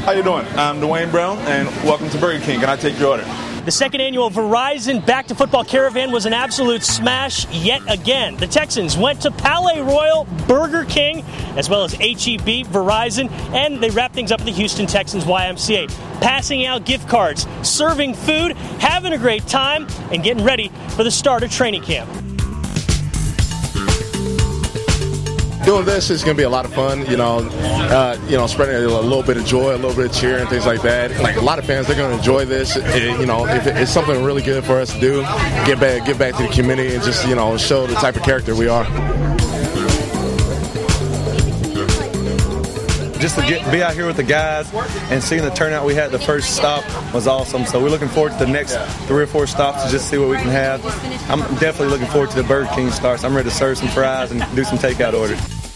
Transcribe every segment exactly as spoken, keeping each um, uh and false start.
How you doing? I'm Dwayne Brown, and welcome to Burger King. Can I take your order? The second annual Verizon Back to Football Caravan was an absolute smash yet again. The Texans went to Palais Royal, Burger King, as well as H E B, Verizon, and they wrapped things up at the Houston Texans Y M C A, passing out gift cards, serving food, having a great time, and getting ready for the start of training camp. Doing this is going to be a lot of fun, you know, uh, you know, spreading a little bit of joy, a little bit of cheer and things like that. Like a lot of fans, they're going to enjoy this. It, you know, if it's something really good for us to do, get back, give back to the community and just, you know, show the type of character we are. Just to get be out here with the guys and seeing the turnout we had at the first stop was awesome. So we're looking forward to the next three or four stops to just see what we can have. I'm definitely looking forward to the Burger King starts. I'm ready to serve some fries and do some takeout orders.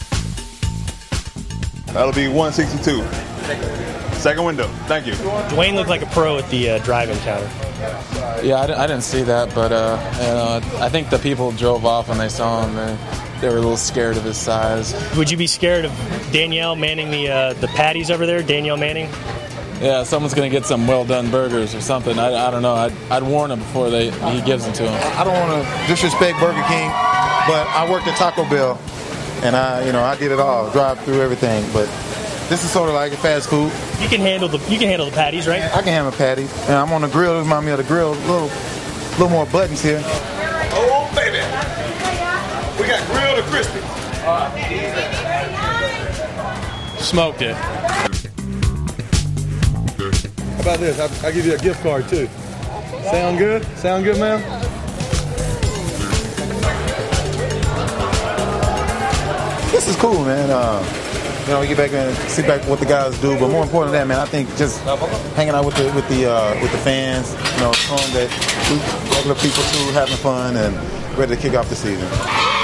That'll be one sixty-two. Second window. Thank you. Dwayne looked like a pro at the uh, drive-in counter. Yeah, I, I didn't see that, but uh, you know, I think the people drove off when they saw him. And they were a little scared of his size. Would you be scared of Danielle manning the uh, the patties over there? Danielle Manning? Yeah, someone's going to get some well-done burgers or something. I, I don't know. I'd, I'd warn him before they he gives them to him. I don't want to disrespect Burger King, but I worked at Taco Bell, and I, you know, I did it all, drive through everything. But this is sort of like a fast food. You can handle the you can handle the patties, right? I can handle a patty. And I'm on the grill. It remind me of the grill. A little, little more buttons here. Oh, baby. We got grilled or crispy. Smoked it. How about this? I'll, I'll give you a gift card too. Sound good? Sound good, ma'am? This is cool, man. Uh, you know, we get back and see back what the guys do. But more important than that, man, I think just hanging out with the with the uh, with the fans. You know, showing that we regular people too, having fun and ready to kick off the season.